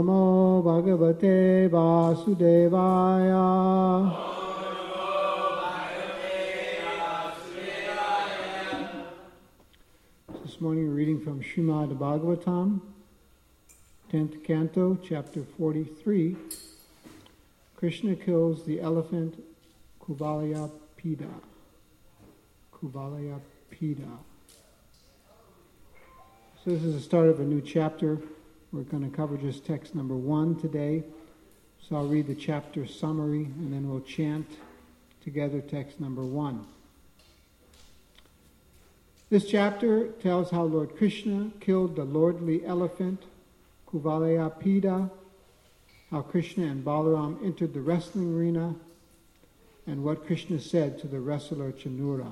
Namo Bhagavate Vasudevaya. This morning we're reading from Srimad Bhagavatam, 10th Canto, Chapter 43. Krishna kills the elephant Kuvalayapida. Kuvalayapida. So this is the start of a new chapter. We're going to cover just text number 1 today. So I'll read the chapter summary and then we'll chant together text number 1. This chapter tells how Lord Krishna killed the lordly elephant Kuvalayapida, how Krishna and Balaram entered the wrestling arena, and what Krishna said to the wrestler Chanura.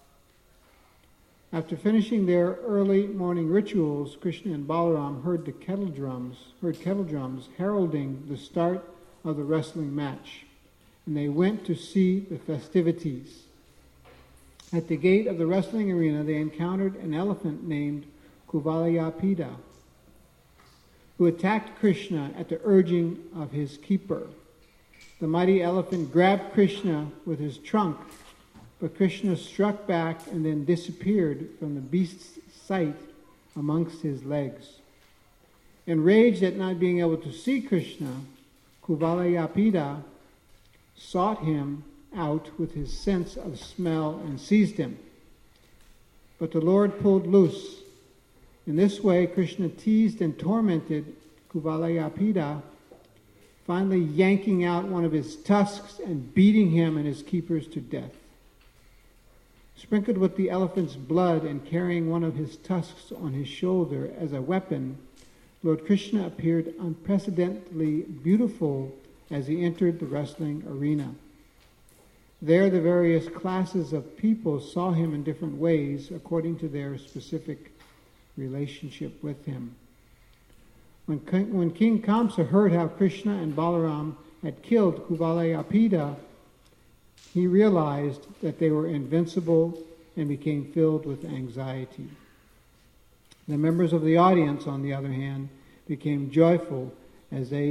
After finishing their early morning rituals, Krishna and Balaram heard kettle drums heralding the start of the wrestling match, and they went to see the festivities. At the gate of the wrestling arena, they encountered an elephant named Kuvalayapida, who attacked Krishna at the urging of his keeper. The mighty elephant grabbed Krishna with his trunk, but Krishna struck back and then disappeared from the beast's sight amongst his legs. Enraged at not being able to see Krishna, Kuvalayapida sought him out with his sense of smell and seized him. But the Lord pulled loose. In this way, Krishna teased and tormented Kuvalayapida, finally yanking out one of his tusks and beating him and his keepers to death. Sprinkled with the elephant's blood and carrying one of his tusks on his shoulder as a weapon, Lord Krishna appeared unprecedentedly beautiful as he entered the wrestling arena. There, the various classes of people saw him in different ways according to their specific relationship with him. When King Kamsa heard how Krishna and Balaram had killed Kuvalayapida, he realized that they were invincible and became filled with anxiety. The members of the audience, on the other hand, became joyful as they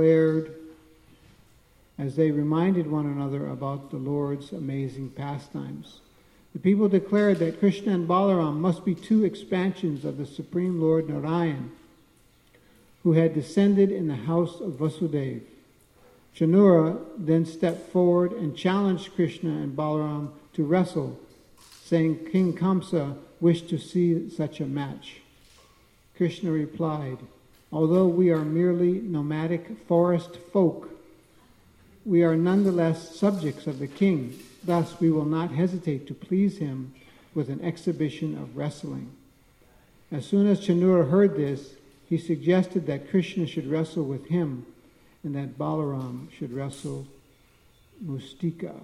reminded one another about the Lord's amazing pastimes. The people declared that Krishna and Balaram must be two expansions of the Supreme Lord Narayan, who had descended in the house of Vasudeva. Chanura then stepped forward and challenged Krishna and Balaram to wrestle, saying King Kamsa wished to see such a match. Krishna replied, "Although we are merely nomadic forest folk, we are nonetheless subjects of the king. Thus, we will not hesitate to please him with an exhibition of wrestling." As soon as Chanura heard this, he suggested that Krishna should wrestle with him and that Balaram should wrestle Mustika.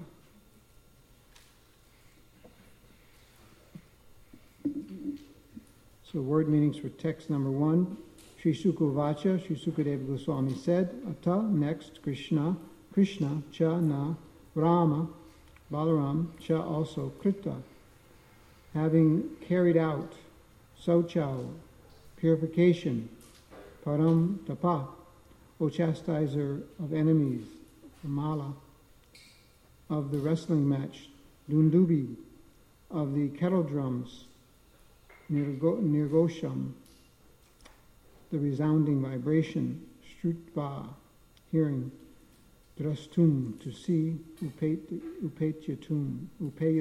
So word meanings for text number 1. Sri Sukavacha, Sri Sukadeva Goswami said, Ata, next, Krishna, cha na, Rama, Balaram, cha also, Krita, having carried out, Sauchao, purification, Param Tapa, O chastiser of enemies, Mala, of the wrestling match, Dundubi, of the kettle drums, Nirgosham, the resounding vibration, Strutva, hearing, Drastum, to see, Upetyatum,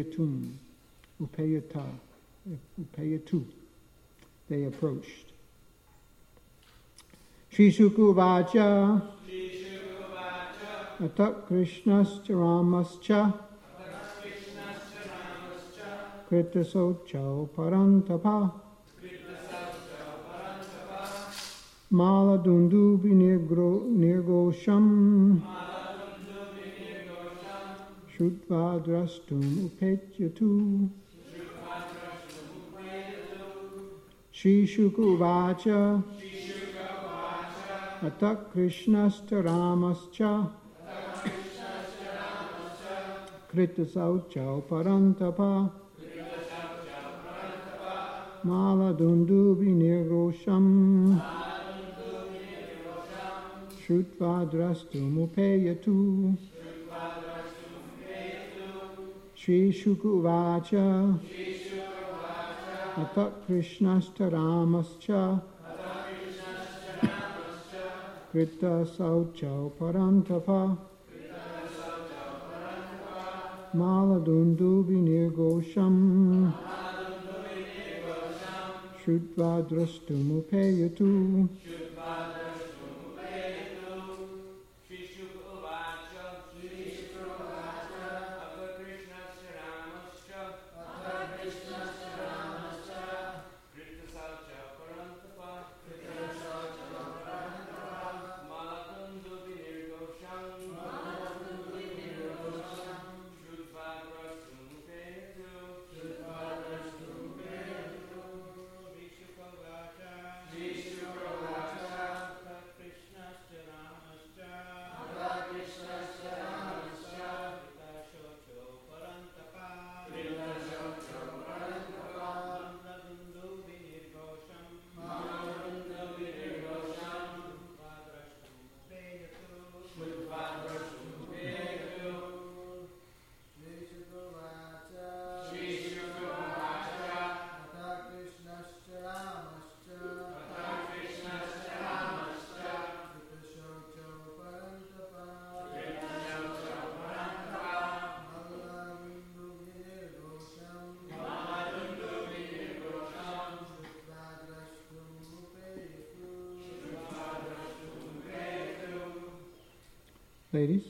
Upeyatu, they approached. Shri Sukavacha, Atak Krishnascha Ramascha, Krita Sauchao Parantapa, Mala Dundubi Nirgosham, Shutva Drastum Upetyatu. Shri Sukavacha, Atak Krishnascha Ramascha, Krita Sauchao Parantapa, Mala Dundubi Nirgosham, Shrutva drastumupeyatu. Shri Shukuvacha. Ata Krishnasta Ramascha. Krita Sauchau Parantapa. Maladundu Vinirgosham. Shrutva drastumupeyatu. Ladies.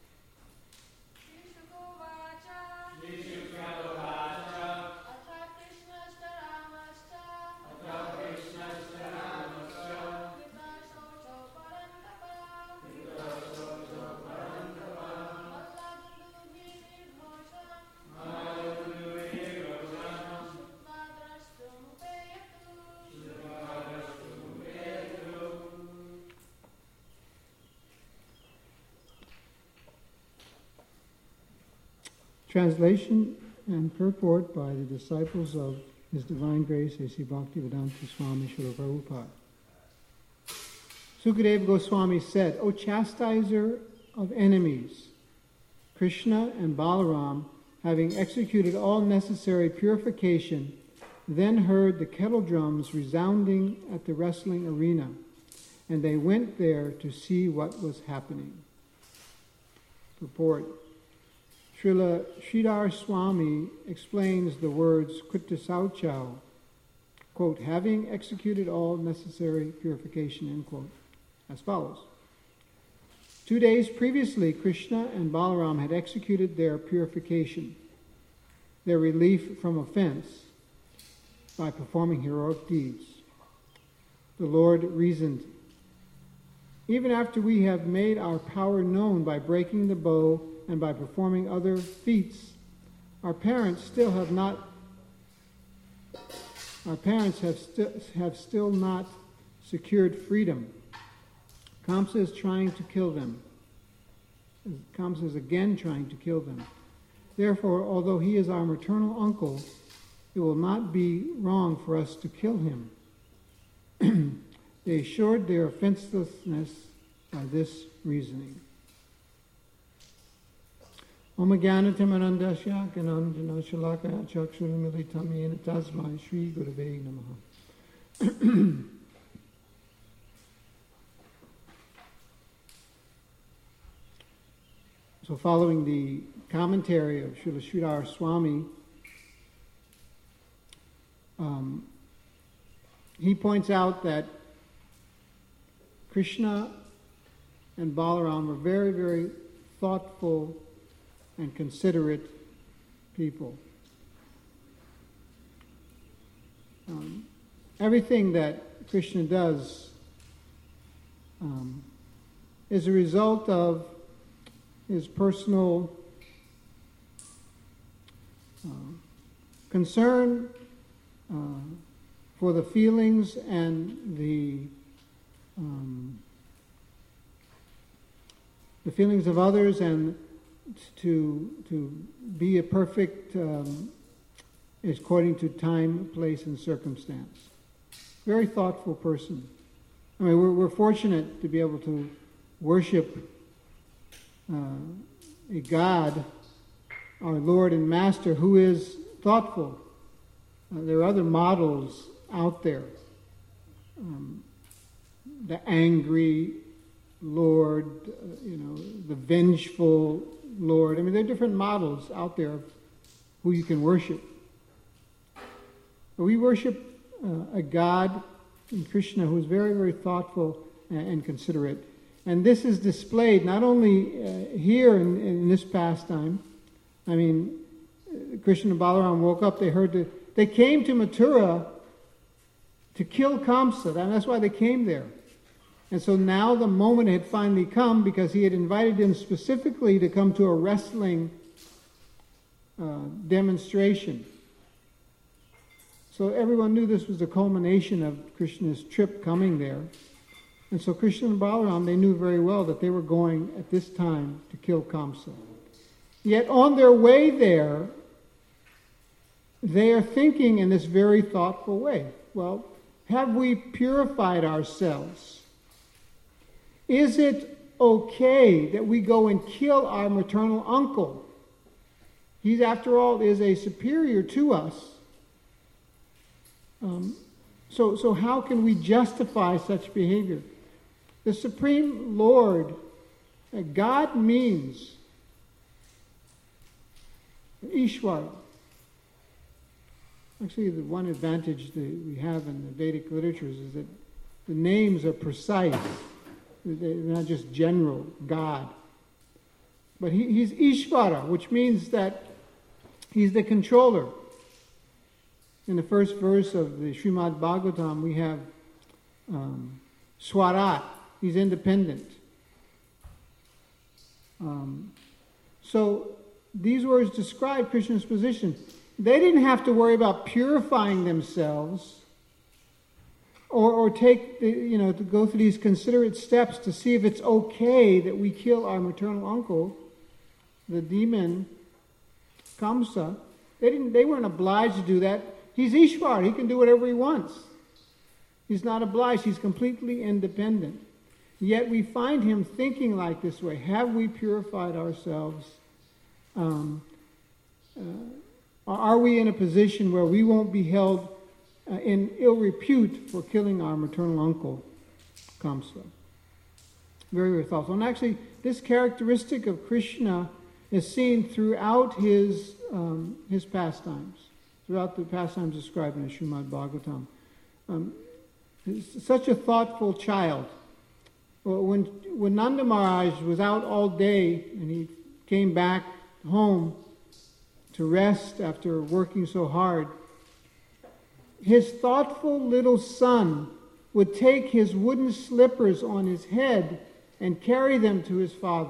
Translation and purport by the disciples of His Divine Grace A.C. Bhaktivedanta Swami Srila Prabhupada. Sukadeva Goswami said, O chastiser of enemies, Krishna and Balaram, having executed all necessary purification, then heard the kettle drums resounding at the wrestling arena, and they went there to see what was happening. Purport. Srila Sridhar Swami explains the words Krita Sauchau, quote, having executed all necessary purification, end quote, as follows. 2 days previously, Krishna and Balaram had executed their purification, their relief from offense, by performing heroic deeds. The Lord reasoned, even after we have made our power known by breaking the bow and by performing other feats, our parents have still not secured freedom. Kamsa is trying to kill them. Kamsa is again trying to kill them. Therefore, although he is our maternal uncle, it will not be wrong for us to kill him. They assured their offenselessness by this reasoning. Om Jnana-timirandasya Gyananandjana Shalakaya Chakshurmilitam Yena Tasmai Shri Gurave Namaha. So following the commentary of Srila Sridhar Swami, he points out that Krishna and Balaram were very, very thoughtful and considerate people. Everything that Krishna does is a result of his personal concern for the feelings and the feelings of others, and to be a perfect according to time, place, and circumstance. Very thoughtful person. I mean, we're fortunate to be able to worship a God, our Lord and Master, who is thoughtful. There are other models out there. The angry Lord, the vengeful Lord. I mean, there are different models out there of who you can worship. But we worship a God in Krishna who is very, very thoughtful and considerate. And this is displayed not only here in this pastime. I mean, Krishna and Balaram woke up, they came to Mathura to kill Kamsa, and that's why they came there. And so now the moment had finally come, because he had invited them specifically to come to a wrestling demonstration. So everyone knew this was the culmination of Krishna's trip coming there. And so Krishna and Balaram, they knew very well that they were going at this time to kill Kamsa. Yet on their way there, they are thinking in this very thoughtful way. Well, have we purified ourselves? Is it okay that we go and kill our maternal uncle? He, after all, is a superior to us. So how can we justify such behavior? The Supreme Lord, God means Ishwar. Actually, the one advantage that we have in the Vedic literatures is that the names are precise. They're not just general, God. But he's Ishvara, which means that he's the controller. In the first verse of the Srimad Bhagavatam, we have Swarat. He's independent. So these words describe Krishna's position. They didn't have to worry about purifying themselves or take, to go through these considerate steps to see if it's okay that we kill our maternal uncle, the demon Kamsa. They weren't obliged to do that. He's Ishwar. He can do whatever he wants. He's not obliged. He's completely independent. Yet we find him thinking like this way. Have we purified ourselves? Are we in a position where we won't be held in ill repute for killing our maternal uncle, Kamsa? Very, very thoughtful. And actually, this characteristic of Krishna is seen throughout his pastimes, throughout the pastimes described in the Srimad Bhagavatam. He's such a thoughtful child. When Nanda Maharaj was out all day and he came back home to rest after working so hard, his thoughtful little son would take his wooden slippers on his head and carry them to his father.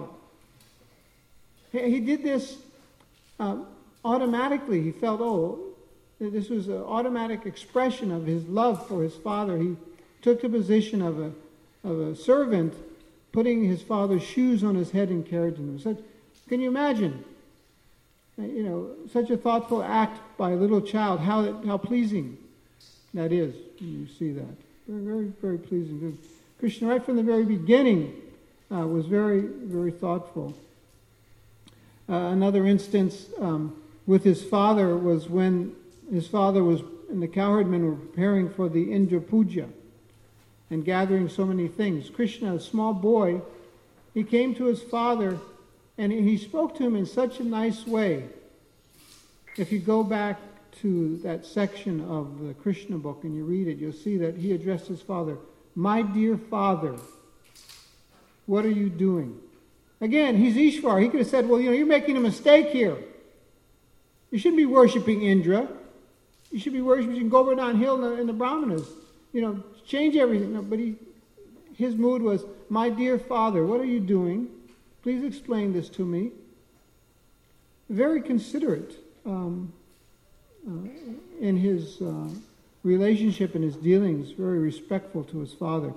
He did this automatically. He felt, this was an automatic expression of his love for his father. He took the position of a servant, putting his father's shoes on his head and carried them. Can you imagine? Such a thoughtful act by a little child, how pleasing that is when you see that. Very, very, very pleasing. Krishna, right from the very beginning, was very, very thoughtful. Another instance with his father was when his father and the cowherdmen were preparing for the Indra Puja and gathering so many things. Krishna, a small boy, he came to his father and he spoke to him in such a nice way. If you go back to that section of the Krishna book and you read it, you'll see that he addressed his father, "My dear father, what are you doing?" Again, he's Ishwar. He could have said, well, you're making a mistake here. You shouldn't be worshiping Indra. You should be worshiping Govardhan Hill and the Brahmanas. Change everything. No, but his mood was, "My dear father, what are you doing? Please explain this to me." Very considerate in his relationship and his dealings, very respectful to his father.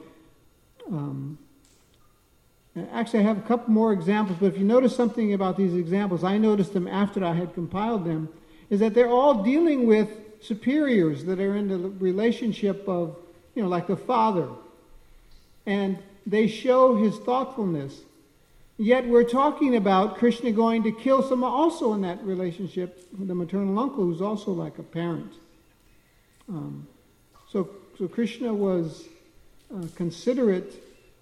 Actually, I have a couple more examples, but if you notice something about these examples, I noticed them after I had compiled them, is that they're all dealing with superiors that are in the relationship of, like the father. And they show his thoughtfulness. Yet we're talking about Krishna going to kill someone also in that relationship, the maternal uncle, who's also like a parent. So Krishna was considerate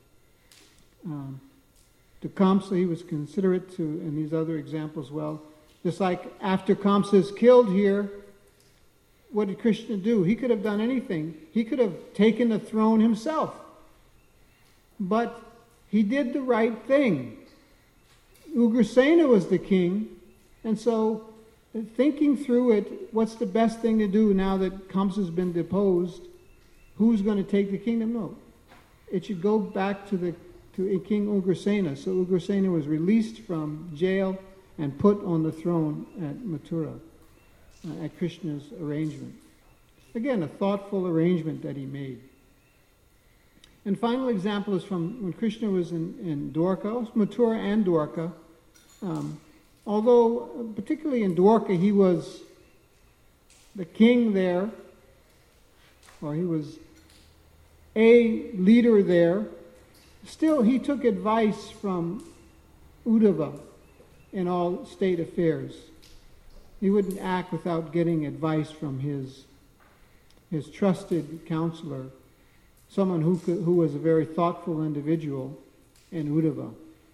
to Kamsa. He was considerate to, in these other examples, well. Just like after Kamsa is killed here, what did Krishna do? He could have done anything. He could have taken the throne himself. But he did the right thing. Ugrasena was the king, and so thinking through it, what's the best thing to do now that Kamsa's been deposed? Who's going to take the kingdom? No. It should go back to King Ugrasena. So Ugrasena was released from jail and put on the throne at Mathura, at Krishna's arrangement. Again, a thoughtful arrangement that he made. And final example is from when Krishna was in Dwarka, Mathura and Dwarka. Although, particularly in Dwarka, he was the king there, or he was a leader there, still he took advice from Uddhava in all state affairs. He wouldn't act without getting advice from his trusted counselor, someone who was a very thoughtful individual in Uddhava.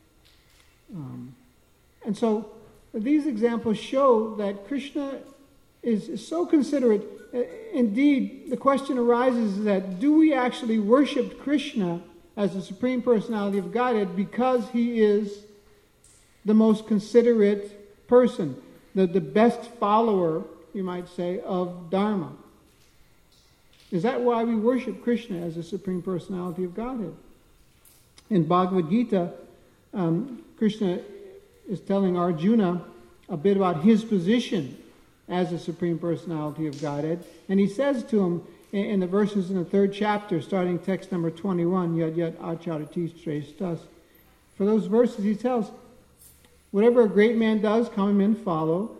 And so these examples show that Krishna is so considerate. Indeed, the question arises that do we actually worship Krishna as the Supreme Personality of Godhead because he is the most considerate person, the best follower, you might say, of Dharma? Is that why we worship Krishna as the Supreme Personality of Godhead? In Bhagavad Gita, Krishna is telling Arjuna a bit about his position as the Supreme Personality of Godhead. And he says to him in the verses in the 3rd chapter, starting text number 21, Yad Yad Acharati Shreshtas. For those verses he tells, whatever a great man does, common men follow.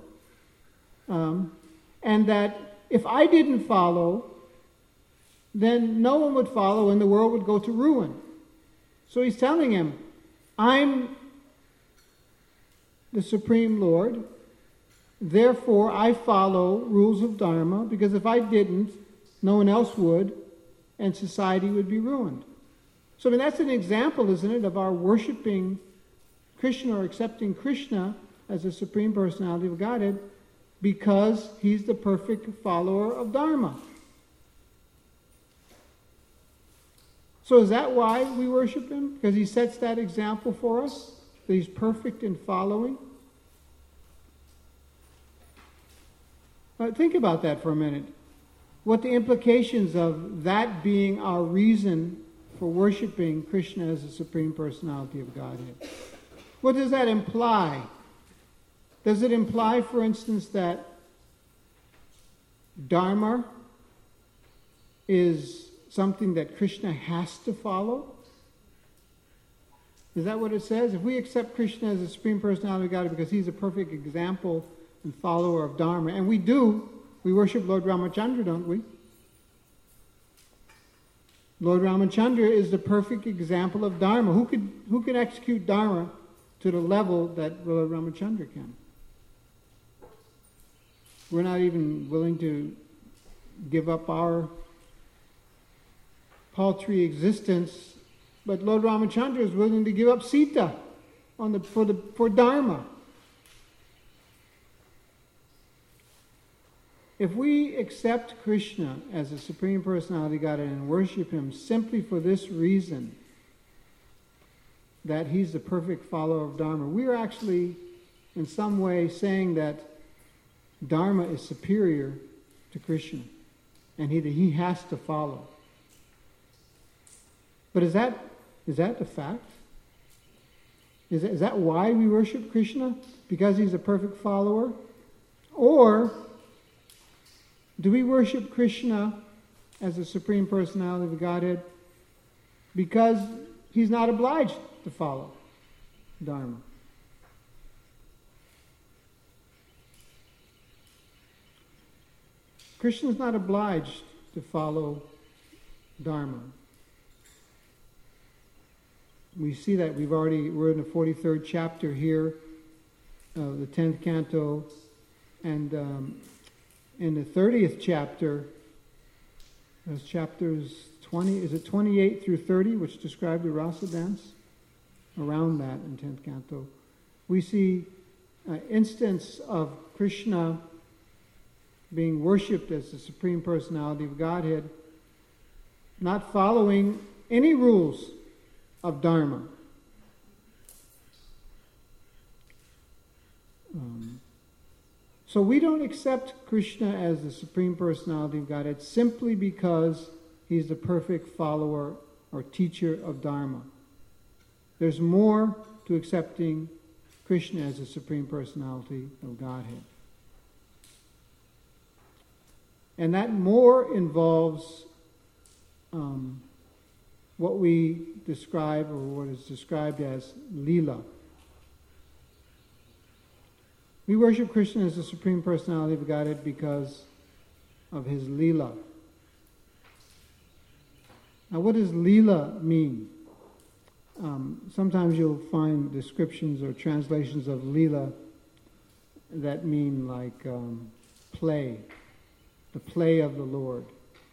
And that if I didn't follow, then no one would follow and the world would go to ruin. So he's telling him, I'm the Supreme Lord, therefore I follow rules of Dharma, because if I didn't, no one else would, and society would be ruined. So that's an example, isn't it, of our worshiping Krishna or accepting Krishna as the Supreme Personality of Godhead because he's the perfect follower of Dharma. So is that why we worship him? Because he sets that example for us, that he's perfect in following? Think about that for a minute. What the implications of that being our reason for worshiping Krishna as the Supreme Personality of Godhead. What does that imply? Does it imply, for instance, that Dharma is something that Krishna has to follow? Is that what it says? If we accept Krishna as the Supreme Personality of Godhead because he's a perfect example and follower of Dharma, and we do, we worship Lord Ramachandra, don't we? Lord Ramachandra is the perfect example of Dharma. Who can execute Dharma to the level that Lord Ramachandra can? We're not even willing to give up our paltry existence, but Lord Ramachandra is willing to give up Sita for Dharma. If we accept Krishna as the Supreme Personality of Godhead and worship him simply for this reason, that he's the perfect follower of Dharma, we are actually in some way saying that Dharma is superior to Krishna and he has to follow. But is that the fact? Is that why we worship Krishna? Because he's a perfect follower? Or do we worship Krishna as the Supreme Personality of the Godhead because he's not obliged to follow Dharma? Krishna's not obliged to follow Dharma. We see that we're in the 43rd chapter here, the 10th canto, and in the 30th chapter, those chapters 28 through 30, which describe the rasa dance, around that in 10th canto, we see an instance of Krishna being worshipped as the Supreme Personality of Godhead, not following any rules of Dharma. So we don't accept Krishna as the Supreme Personality of Godhead simply because he's the perfect follower or teacher of Dharma. There's more to accepting Krishna as the Supreme Personality of Godhead. And that more involves what we describe, or what is described as Leela. We worship Krishna as the Supreme Personality of Godhead because of his Leela. Now, what does Leela mean? Sometimes you'll find descriptions or translations of Leela that mean like play, the play of the Lord.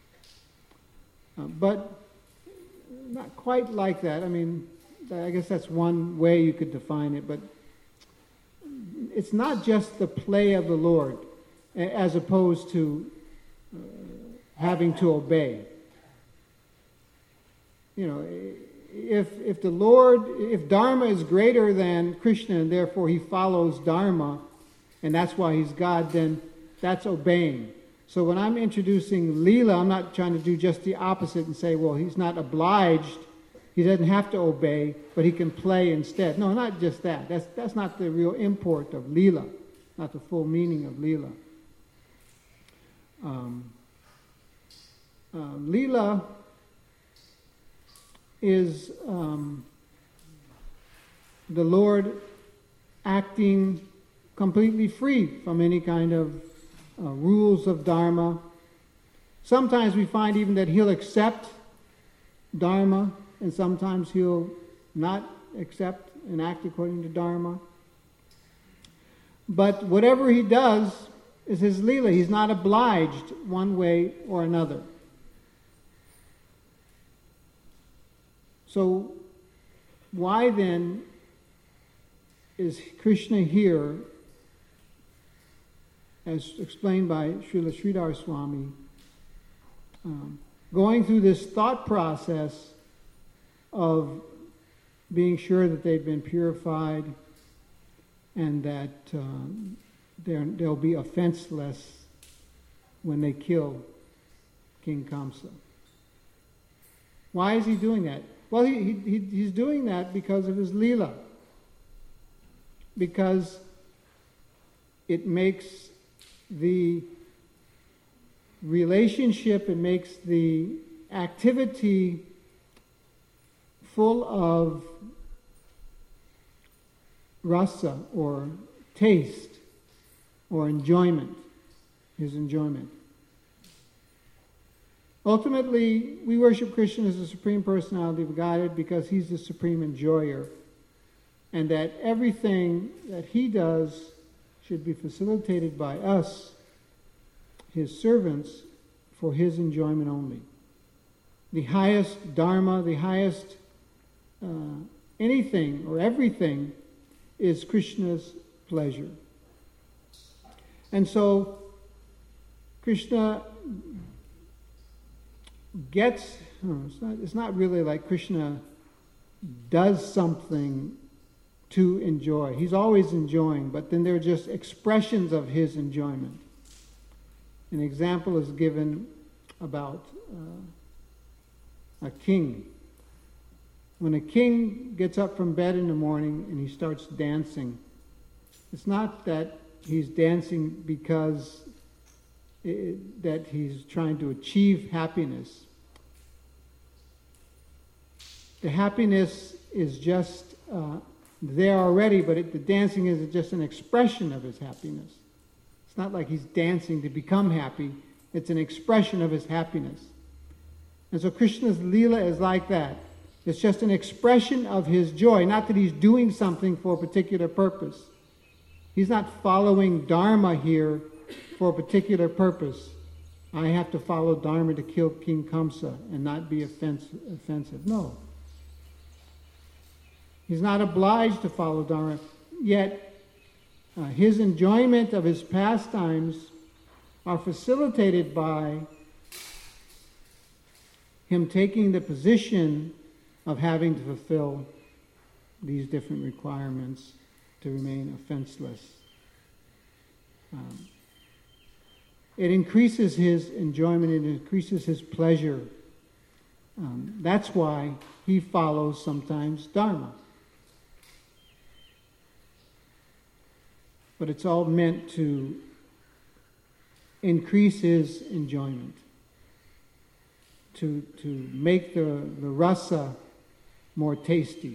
But not quite like that. I mean, I guess that's one way you could define it, but it's not just the play of the Lord as opposed to having to obey. You know, if Dharma is greater than Krishna and therefore he follows Dharma and that's why he's God, then that's obeying. So when I'm introducing Leela, I'm not trying to do just the opposite and say, well, he's not obliged, he doesn't have to obey, but he can play instead. No, not just that. That's not the real import of Leela, not the full meaning of Leela. Leela is the Lord acting completely free from any kind of rules of Dharma. Sometimes we find even that he'll accept Dharma, and sometimes he'll not accept and act according to Dharma. But whatever he does is his Leela. He's not obliged one way or another. So why then is Krishna here, as explained by Srila Sridhar Swami, going through this thought process of being sure that they've been purified and that they'll be offenseless when they kill King Kamsa? Why is he doing that? Well, he's doing that because of his Leela. Because it makes the relationship, it makes the activity full of rasa, or taste, or enjoyment, his enjoyment. Ultimately, we worship Krishna as the Supreme Personality of Godhead because he's the supreme enjoyer, and that everything that he does should be facilitated by us, his servants, for his enjoyment only. The highest dharma, the highest anything or everything is Krishna's pleasure. And so Krishna gets, it's not really like Krishna does something to enjoy. He's always enjoying, but then there are just expressions of his enjoyment. An example is given about a king. When a king gets up from bed in the morning and he starts dancing, it's not that he's dancing because that he's trying to achieve happiness. The happiness is just there already, but the dancing is just an expression of his happiness. It's not like he's dancing to become happy. It's an expression of his happiness. And so Krishna's Leela is like that. It's just an expression of his joy, not that he's doing something for a particular purpose. He's not following Dharma here for a particular purpose. I have to follow Dharma to kill King Kamsa and not be offensive. No. He's not obliged to follow Dharma. Yet, his enjoyment of his pastimes are facilitated by him taking the position of having to fulfill these different requirements to remain offenseless. It increases his enjoyment, it increases his pleasure. That's why he follows sometimes Dharma. But it's all meant to increase his enjoyment, to make the rasa more tasty.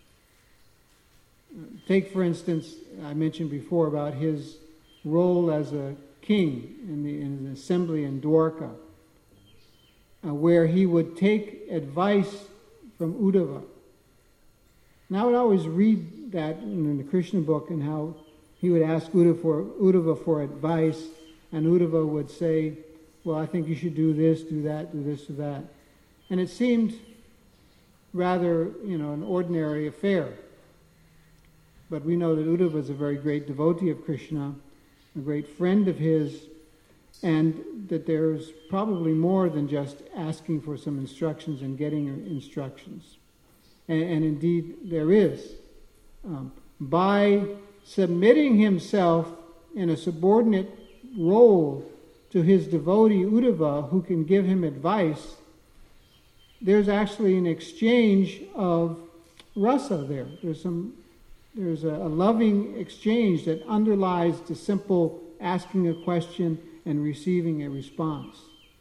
Take, for instance, I mentioned before about his role as a king in the assembly in Dwarka, where he would take advice from Uddhava. And I would always read that in the Krishna book and how he would ask Uddhava for advice, and Uddhava would say, well, I think you should do this, do that, do this, do that. And it seemed rather, an ordinary affair. But we know that Uddhava is a very great devotee of Krishna, a great friend of his, and that there's probably more than just asking for some instructions and getting instructions. And indeed, there is. By submitting himself in a subordinate role to his devotee Uddhava, who can give him advice, there's actually an exchange of rasa there. There's a loving exchange that underlies the simple asking a question and receiving a response.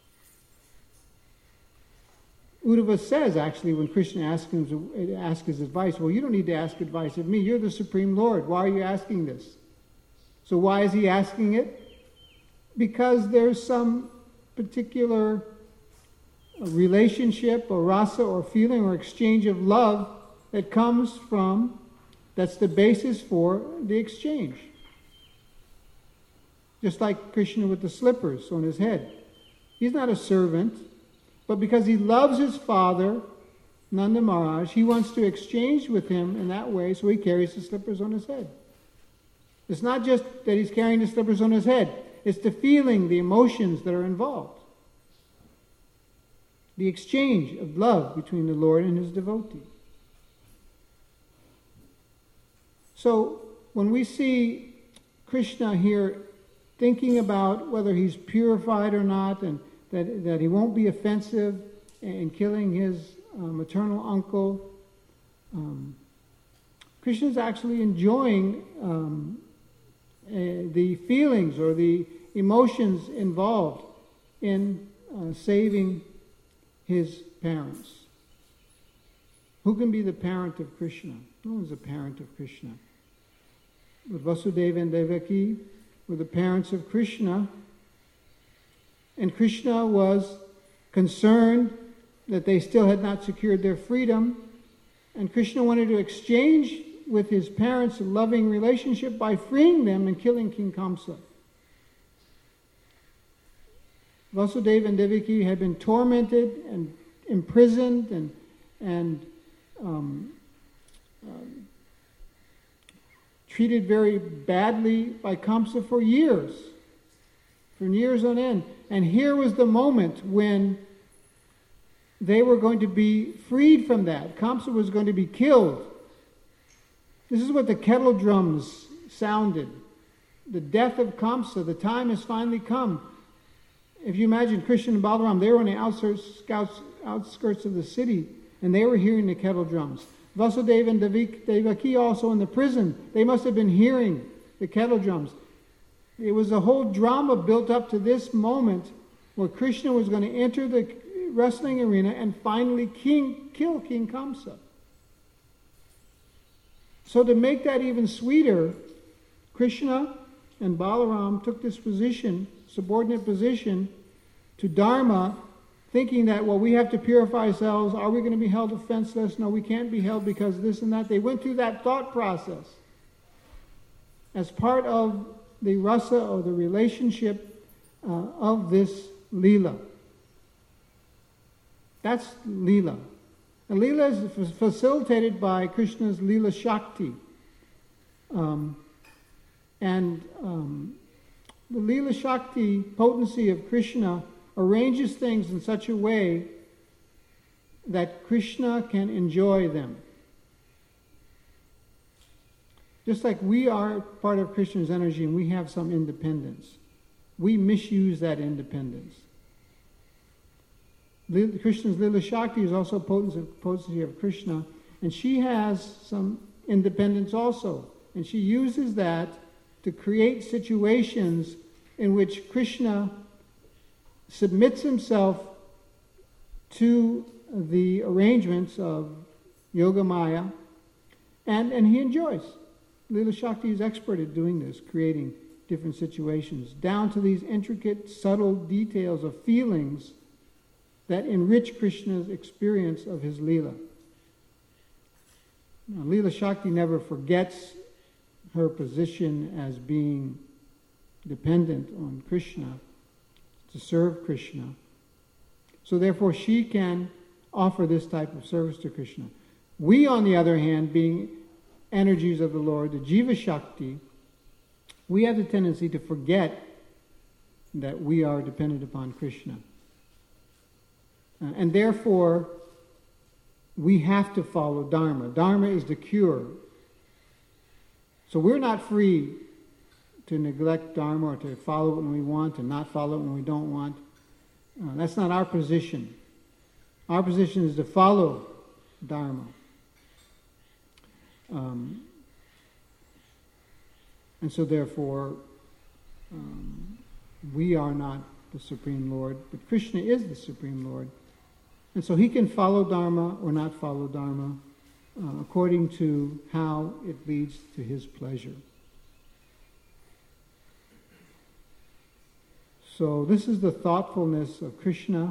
Uddhava says, actually, when Krishna asks his advice, well, you don't need to ask advice of me. You're the Supreme Lord. Why are you asking this? So why is he asking it? Because there's some particular relationship or rasa or feeling or exchange of love that comes from, that's the basis for the exchange. Just like Krishna with the slippers on his head. He's not a servant, but because he loves his father, Nanda Maharaj, he wants to exchange with him in that way, so he carries the slippers on his head. It's not just that he's carrying the slippers on his head, it's the feeling, the emotions that are involved. The exchange of love between the Lord and his devotee. So, when we see Krishna here thinking about whether he's purified or not, and that he won't be offensive in killing his maternal uncle, Krishna's actually enjoying the feelings or the emotions involved in saving his parents. Who can be the parent of Krishna? No one's a parent of Krishna. But Vasudeva and Devaki were the parents of Krishna, and Krishna was concerned that they still had not secured their freedom, and Krishna wanted to exchange with his parents a loving relationship by freeing them and killing King Kamsa. Vasudeva and Devaki had been tormented and imprisoned and treated very badly by Kamsa for years on end. And here was the moment when they were going to be freed from that. Kamsa was going to be killed. This is what the kettle drums sounded. The death of Kamsa, the time has finally come. If you imagine Krishna and Balaram, they were on the outskirts of the city, and they were hearing the kettle drums. Vasudeva and Devaki also in the prison, they must have been hearing the kettle drums. It was a whole drama built up to this moment where Krishna was going to enter the wrestling arena and finally kill King Kamsa. So to make that even sweeter, Krishna and Balaram took this position, subordinate position, to Dharma, thinking that, well, we have to purify ourselves. Are we going to be held offenseless? No, we can't be held because this and that. They went through that thought process as part of the rasa, or the relationship of this Leela. That's Leela. And Leela is facilitated by Krishna's Leela Shakti. The Leela Shakti potency of Krishna arranges things in such a way that Krishna can enjoy them. Just like we are part of Krishna's energy and we have some independence, we misuse that independence. Krishna's Leela Shakti is also potency of Krishna, and she has some independence also. And she uses that to create situations in which Krishna submits himself to the arrangements of Yogamaya, and he enjoys. Leela Shakti is expert at doing this, creating different situations, down to these intricate, subtle details of feelings that enrich Krishna's experience of his Leela. Now, Leela Shakti never forgets her position as being dependent on Krishna, to serve Krishna. So therefore she can offer this type of service to Krishna. We, on the other hand, being energies of the Lord, the Jiva Shakti, we have the tendency to forget that we are dependent upon Krishna. And therefore, we have to follow Dharma. Dharma is the cure. So we're not free to neglect Dharma or to follow it when we want, to not follow it when we don't want. That's not our position. Our position is to follow Dharma. And so therefore, we are not the Supreme Lord, but Krishna is the Supreme Lord. And so he can follow Dharma or not follow Dharma according to how it leads to his pleasure. So this is the thoughtfulness of Krishna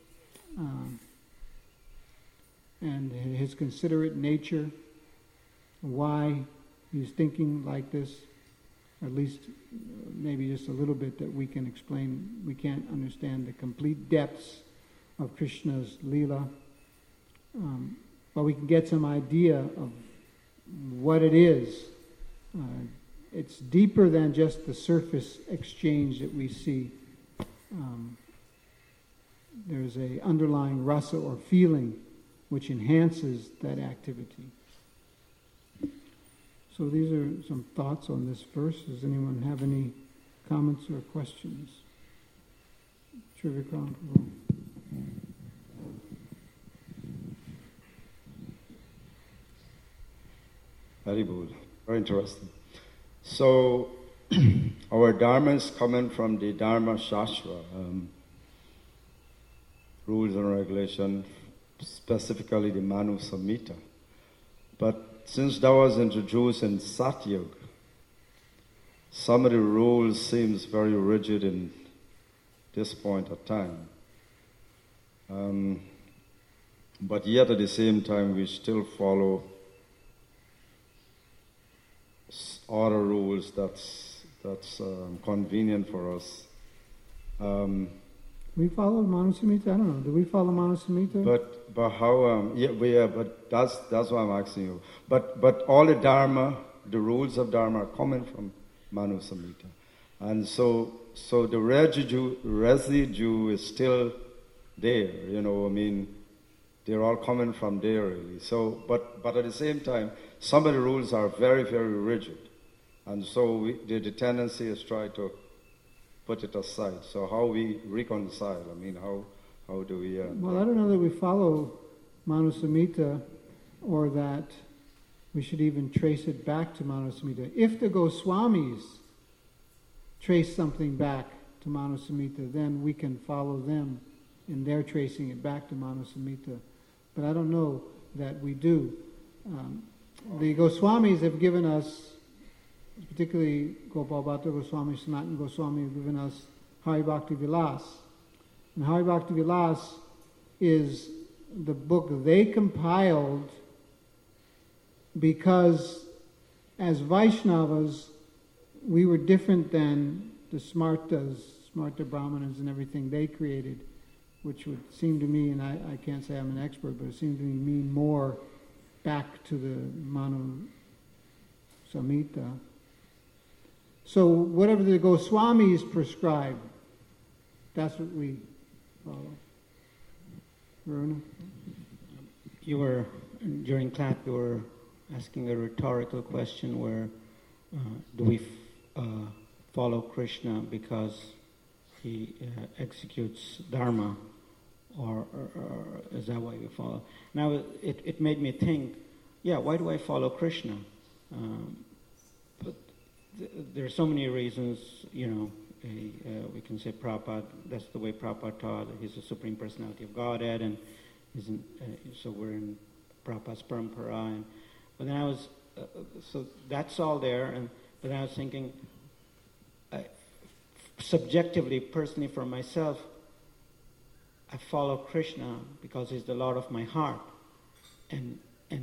and his considerate nature, why he's thinking like this, or at least maybe just a little bit that we can explain. We can't understand the complete depths of Krishna's Leela, but we can get some idea of what it is. It's deeper than just the surface exchange that we see. There's an underlying rasa or feeling which enhances that activity. So these are some thoughts on this verse. Does anyone have any comments or questions? Trivikram. Very good. Very interesting. So, our Dharma is coming from the Dharma Shastra, rules and regulation, specifically the Manu Samhita. But since that was introduced in Satyug, some of the rules seems very rigid in this point of time. But yet at the same time we still follow other rules that's convenient for us. We follow Manusamhita? I don't know. Do we follow Manusamhita? But how? But that's what I'm asking you. But all the Dharma, the rules of Dharma are coming from Manusamhita, and so the residue is still there. You know, I mean, they're all coming from there really. So, but at the same time, some of the rules are very, very rigid, and so the tendency is try to put it aside. So how we reconcile? I mean, how do we? Well, I don't know that we follow Manusamhita, or that we should even trace it back to Manusamhita. If the Goswamis trace something back to Manusamhita, then we can follow them in their tracing it back to Manusamhita. But I don't know that we do. The Goswamis have given us, particularly Gopal Bhatta Goswami, Sanatana Goswami, have given us Hari Bhakti Vilas. And Hari Bhakti Vilas is the book they compiled because as Vaishnavas, we were different than the Smarta Brahmanas and everything they created, which would seem to me, and I can't say I'm an expert, but it seems to me mean more back to the Manu Samhita. So whatever the Goswamis prescribe, that's what we follow. Varuna? You were, during class, you were asking a rhetorical question where do we follow Krishna because he executes Dharma, or is that why we follow? Now, it made me think, yeah, why do I follow Krishna? But there are so many reasons, we can say Prabhupada, that's the way Prabhupada taught, he's the Supreme Personality of Godhead, and so we're in Prabhupada's Parampara. But then I was, so that's all there, but then I was thinking, subjectively, personally for myself, I follow Krishna because he's the Lord of my heart, and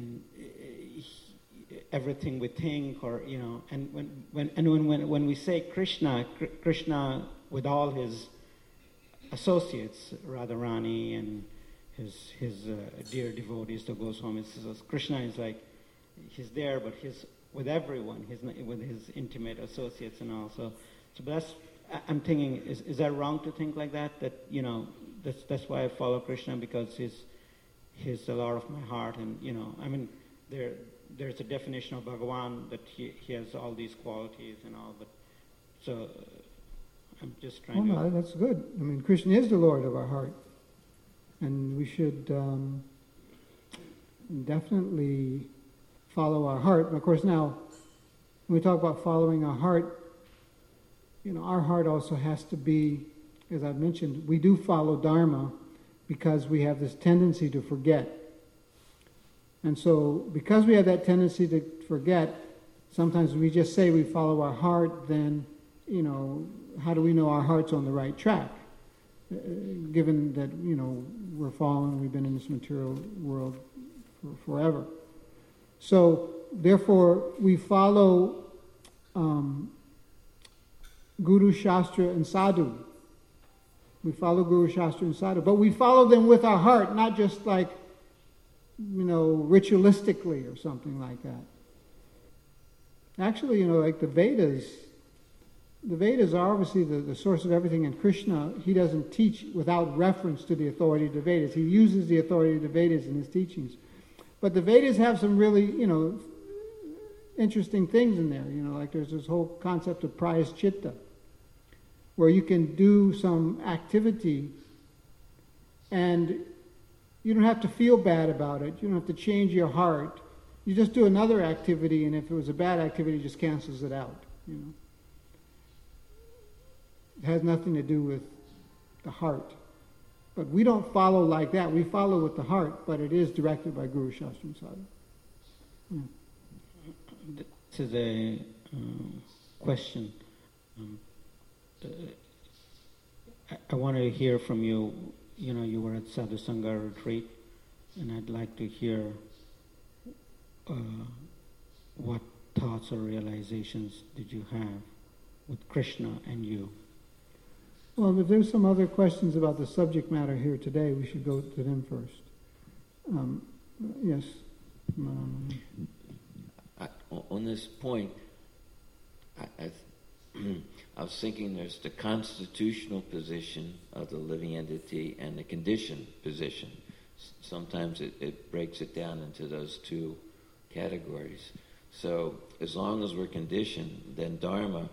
everything we think, or and when we say Krishna with all his associates, Radharani and his dear devotees, the Goswamis, so Krishna is like he's there, but he's with everyone. He's not, with his intimate associates and all. So that's, I'm thinking, is that wrong to think like that? That that's why I follow Krishna, because he's the Lord of my heart, and I mean there's a definition of Bhagavan that he has all these qualities and all, but so I'm just trying to... No, that's good. I mean, Krishna is the Lord of our heart, and we should definitely follow our heart. And of course, now when we talk about following our heart, our heart also has to be, as I've mentioned, we do follow Dharma because we have this tendency to forget. And so, because we have that tendency to forget, sometimes we just say we follow our heart, then, how do we know our heart's on the right track? Given that, we're fallen, we've been in this material world for forever. So, therefore, we follow Guru, Shastra, and Sadhu. We follow Guru, Shastra, and Sadhu. But we follow them with our heart, not just like, ritualistically or something like that. Actually, like the Vedas are obviously the source of everything, and Krishna, he doesn't teach without reference to the authority of the Vedas. He uses the authority of the Vedas in his teachings. But the Vedas have some really, interesting things in there. Like there's this whole concept of prayaschita, where you can do some activity and you don't have to feel bad about it. You don't have to change your heart. You just do another activity, and if it was a bad activity, it just cancels it out. It has nothing to do with the heart. But we don't follow like that. We follow with the heart, but it is directed by Guru, Shastra, and Sadhu. Yeah. This is a question. I want to hear from you. You were at Sadhu Sangha retreat, and I'd like to hear what thoughts or realizations did you have with Krishna and you. Well, if there's some other questions about the subject matter here today, we should go to them first. Yes. On this point, I was thinking there's the constitutional position of the living entity and the conditioned position. Sometimes it breaks it down into those two categories. So as long as we're conditioned, then Dharma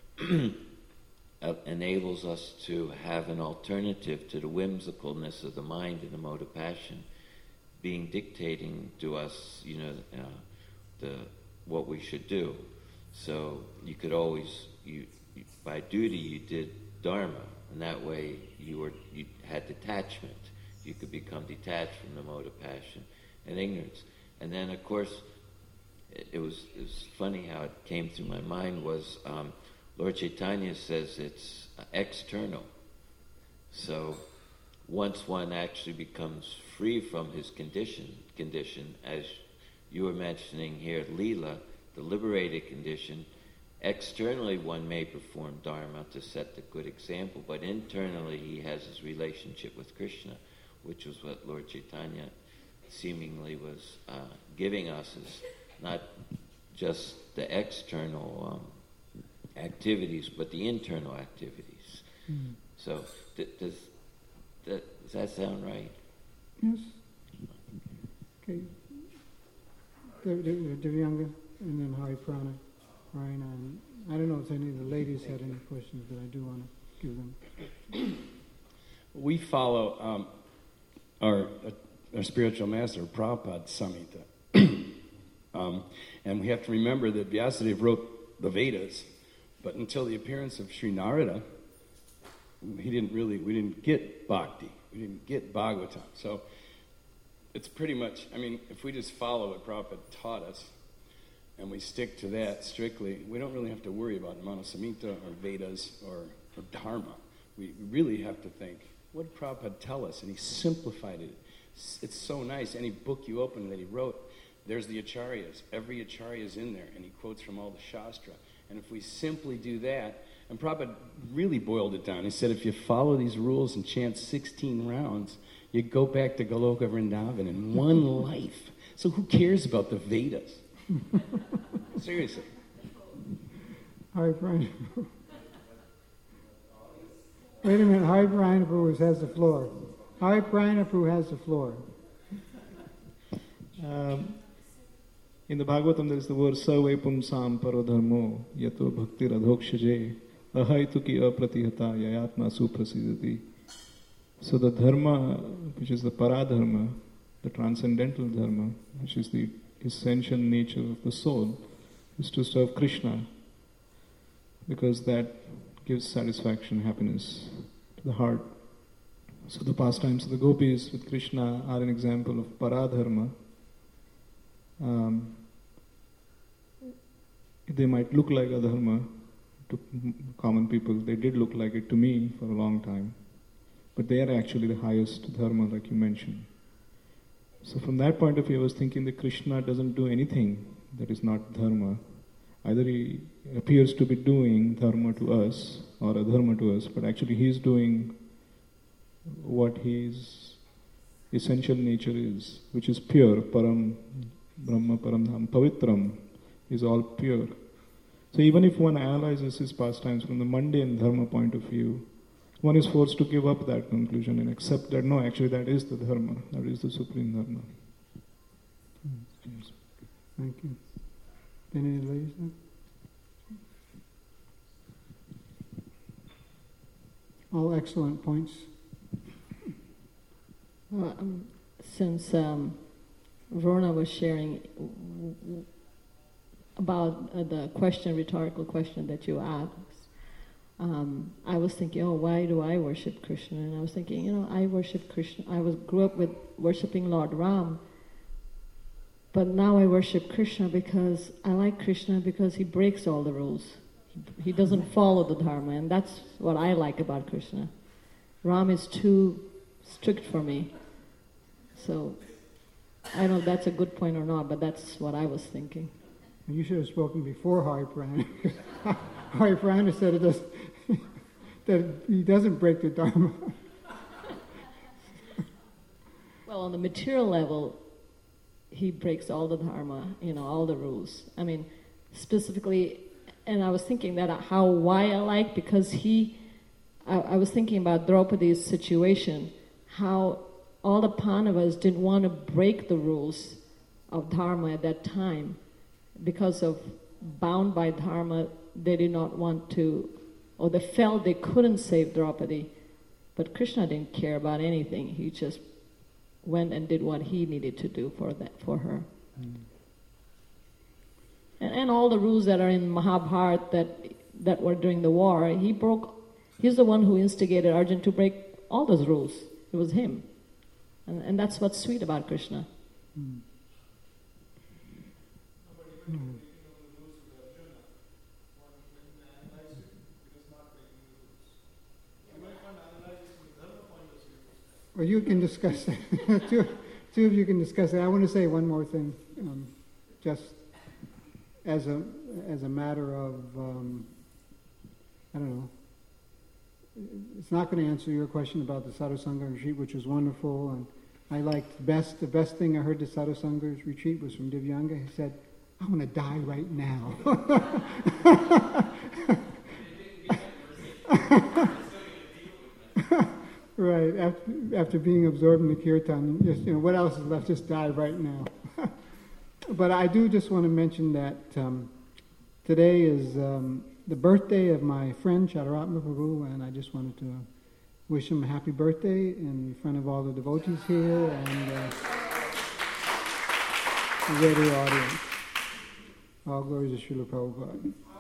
enables us to have an alternative to the whimsicalness of the mind and the mode of passion being dictating to us, what we should do. So you could always, by duty, you did Dharma, and that way you had detachment. You could become detached from the mode of passion and ignorance. And then, of course, it was funny how it came through my mind was Lord Chaitanya says it's external. So once one actually becomes free from his condition, as you were mentioning here, Leela, the liberated condition, externally one may perform dharma to set the good example, but internally he has his relationship with Krishna, which was what Lord Chaitanya seemingly was giving us, is not just the external activities, but the internal activities. So does that sound right? Yes. Okay. Divyanga, and then Hari Prana, Ryan, and I don't know if any of the ladies had any questions, but I do want to give them. We follow our spiritual master, Prabhupada Samhita. And we have to remember that Vyasadeva wrote the Vedas, but until the appearance of Sri Narada, we didn't get bhakti, we didn't get Bhagavatam. So it's pretty much, if we just follow what Prabhupada taught us, and we stick to that strictly, we don't really have to worry about Manusamhita or Vedas or Dharma. We really have to think, what did Prabhupada tell us? And he simplified it. It's so nice. Any book you open that he wrote, there's the acharyas. Every acharya is in there, and he quotes from all the Shastra. And if we simply do that, and Prabhupada really boiled it down. He said, if you follow these rules and chant 16 rounds, you go back to Goloka Vrindavan in one life. So who cares about the Vedas? Seriously. Hari Prana. Wait a minute, Hari Prana has the floor. Hari Prana has the floor. In the Bhagavatam there is the word Sarve Pumsam Parodharmo Yato Bhakti Radhokshaje Ahaituki Apratihata Yayatma Suprasidati. So the dharma, which is the paradharma, the transcendental dharma, which is the essential nature of the soul, is to serve Krishna, because that gives satisfaction, happiness to the heart. So the pastimes of the gopis with Krishna are an example of paradharma. They might look like adharma to common people. They did look like it to me for a long time. But they are actually the highest dharma, like you mentioned. So from that point of view, I was thinking that Krishna doesn't do anything that is not dharma. Either he appears to be doing dharma to us or adharma to us, but actually he is doing what his essential nature is, which is pure, param, brahma, param dham, pavitram, is all pure. So even if one analyzes his pastimes from the mundane dharma point of view, one is forced to give up that conclusion and accept that, no, actually that is the dharma, that is the supreme dharma. Thank you. Any ladies? All excellent points. Since Verna was sharing about the rhetorical question that you asked, I was thinking, why do I worship Krishna? And I was thinking, I worship Krishna. I grew up with worshiping Lord Ram, but now I worship Krishna because I like Krishna because he breaks all the rules. He doesn't follow the dharma, and that's what I like about Krishna. Ram is too strict for me. So, I don't know if that's a good point or not, but that's what I was thinking. You should have spoken before Hari Prana. Hari Prana said that he doesn't break the dharma. Well, on the material level, he breaks all the dharma, all the rules. Specifically, and I was thinking that why I like, because I was thinking about Draupadi's situation, how all the Pandavas didn't want to break the rules of dharma at that time. Because of bound by dharma, they did not want to, or they felt they couldn't save Draupadi. But Krishna didn't care about anything. He just went and did what he needed to do for her. And all the rules that are in Mahabharata that were during the war, he's the one who instigated Arjuna to break all those rules. It was him. And that's what's sweet about Krishna. Well, you can discuss that. Two of you can discuss that. I want to say one more thing, just as a matter of, I don't know. It's not going to answer your question about the Sadhusanga retreat, which was wonderful, and I liked the best thing I heard the Sadhusanga's retreat was from Divyanga. He said, "I want to die right now." Right, after being absorbed in the kirtan, just, what else is left? Just die right now. But I do just want to mention that today is the birthday of my friend Chadaratma Prabhu, and I just wanted to wish him a happy birthday in front of all the devotees here and the radio audience. All glories to Srila Prabhupada.